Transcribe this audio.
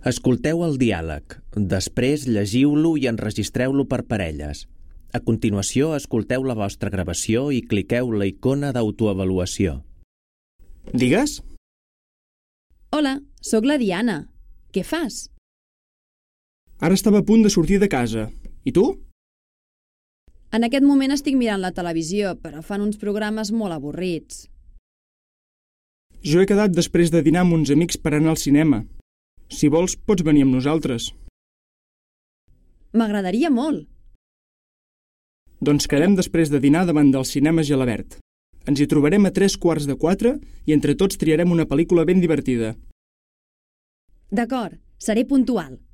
Escolteu el diàleg. Després llegiu-lo i enregistreu-lo per parelles. A continuació, escolteu la vostra gravació i cliqueu la icona d'autoavaluació. Digues? Hola, sóc la Diana. Què fas? Ara estava a punt de sortir de casa. I tu? En aquest moment estic mirant la televisió, però fan uns programes molt avorrits. Jo he quedat després de dinar amb uns amics per anar al cinema. Si vols, pots venir amb nosaltres. M'agradaria molt. Doncs quedem després de dinar davant del cinema Gelabert. Ens hi trobarem a 3:15 i entre tots triarem una pel·lícula ben divertida. D'acord, seré puntual.